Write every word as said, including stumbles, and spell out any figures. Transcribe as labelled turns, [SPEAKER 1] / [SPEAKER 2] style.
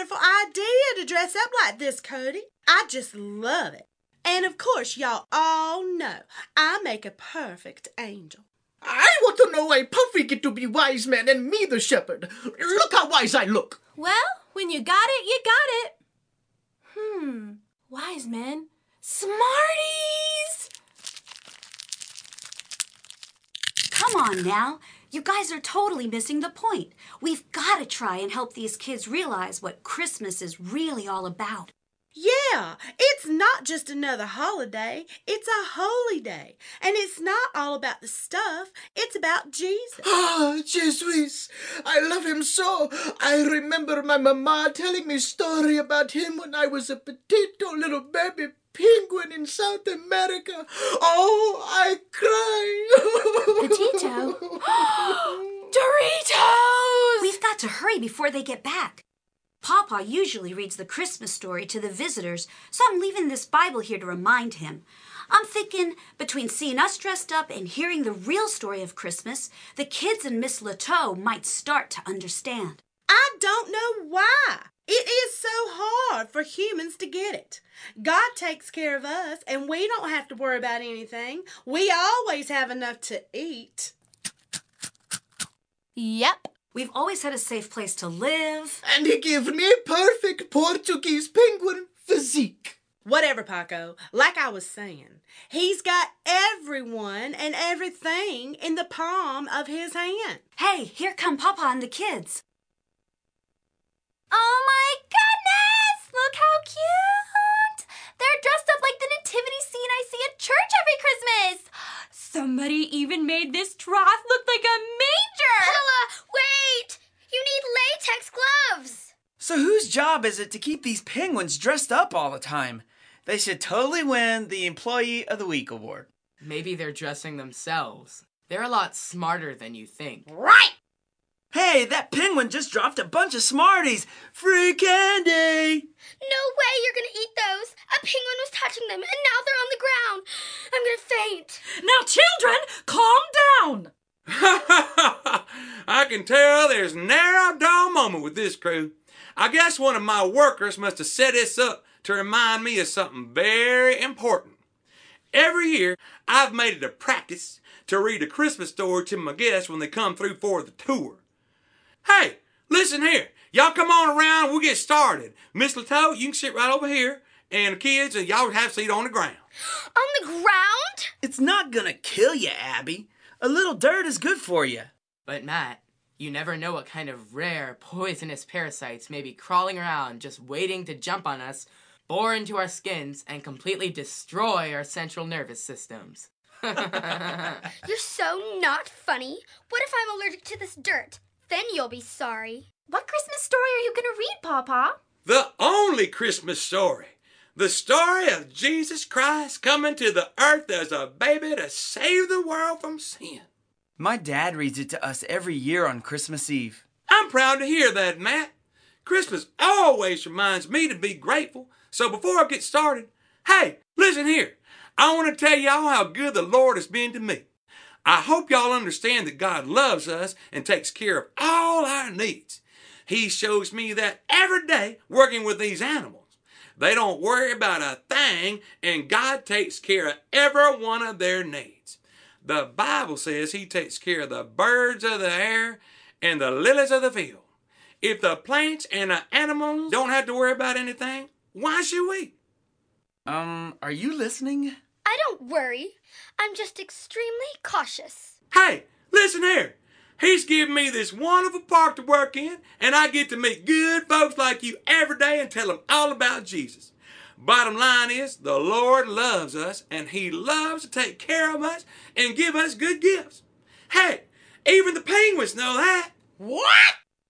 [SPEAKER 1] wonderful idea to dress up like this, Cody. I just love it. And of course, y'all all know I make a perfect angel.
[SPEAKER 2] I want to know why Puffy get to be wise man and me the shepherd. Look how wise I look.
[SPEAKER 3] Well, when you got it, you got it. Hmm, wise men. Smarties!
[SPEAKER 4] Come on now. You guys are totally missing the point. We've got to try and help these kids realize what Christmas is really all about.
[SPEAKER 1] Yeah, it's not just another holiday. It's a holy day. And it's not all about the stuff. It's about Jesus.
[SPEAKER 2] Ah, Jesus. I love him so. I remember my mama telling me a story about him when I was a petito little baby penguin in South America. Oh, I cry.
[SPEAKER 4] Petito?
[SPEAKER 3] Doritos!
[SPEAKER 4] We've got to hurry before they get back. Papa usually reads the Christmas story to the visitors, so I'm leaving this Bible here to remind him. I'm thinking between seeing us dressed up and hearing the real story of Christmas, the kids and Miss Lateau might start to understand.
[SPEAKER 1] I don't know why. It is so hard for humans to get it. God takes care of us, and we don't have to worry about anything. We always have enough to eat.
[SPEAKER 3] Yep.
[SPEAKER 4] We've always had a safe place to live.
[SPEAKER 2] And he gave me a perfect Portuguese penguin physique.
[SPEAKER 1] Whatever, Paco. Like I was saying, he's got everyone and everything in the palm of his hand.
[SPEAKER 4] Hey, here come Papa and the kids.
[SPEAKER 3] Oh my goodness! Look how cute! They're dressed up like the nativity scene I see at church every Christmas. Somebody even made this trough look like a manger.
[SPEAKER 5] Paula, wait! You need latex gloves.
[SPEAKER 6] So whose job is it to keep these penguins dressed up all the time? They should totally win the Employee of the Week award.
[SPEAKER 7] Maybe they're dressing themselves. They're a lot smarter than you think.
[SPEAKER 1] Right!
[SPEAKER 6] Hey, that penguin just dropped a bunch of Smarties! Free candy!
[SPEAKER 5] No way you're gonna eat those. A penguin was touching them, and now they're on the ground. I'm gonna faint.
[SPEAKER 8] Now, children, calm down.
[SPEAKER 9] I can tell there's ne'er a dull moment with this crew. I guess one of my workers must have set this up to remind me of something very important. Every year, I've made it a practice to read a Christmas story to my guests when they come through for the tour. Hey, listen here. Y'all come on around, we'll get started. Miss Lateau, you can sit right over here. And the kids, and y'all have a seat on the ground.
[SPEAKER 5] On the ground?
[SPEAKER 6] It's not gonna kill you, Abby. A little dirt is good for you.
[SPEAKER 7] But Matt, you never know what kind of rare, poisonous parasites may be crawling around just waiting to jump on us, bore into our skins, and completely destroy our central nervous systems.
[SPEAKER 5] You're so not funny. What if I'm allergic to this dirt? Then you'll be sorry.
[SPEAKER 3] What Christmas story are you going to read, Papa?
[SPEAKER 9] The only Christmas story. The story of Jesus Christ coming to the earth as a baby to save the world from sin.
[SPEAKER 6] My dad reads it to us every year on Christmas Eve.
[SPEAKER 9] I'm proud to hear that, Matt. Christmas always reminds me to be grateful. So before I get started, hey, listen here. I want to tell y'all how good the Lord has been to me. I hope y'all understand that God loves us and takes care of all our needs. He shows me that every day working with these animals. They don't worry about a thing, and God takes care of every one of their needs. The Bible says he takes care of the birds of the air and the lilies of the field. If the plants and the animals don't have to worry about anything, why should we?
[SPEAKER 6] Um, are you listening?
[SPEAKER 5] I don't worry. I'm just extremely cautious.
[SPEAKER 9] Hey, listen here. He's given me this wonderful park to work in, and I get to meet good folks like you every day and tell them all about Jesus. Bottom line is, the Lord loves us, and he loves to take care of us and give us good gifts. Hey, even the penguins know that.
[SPEAKER 1] What?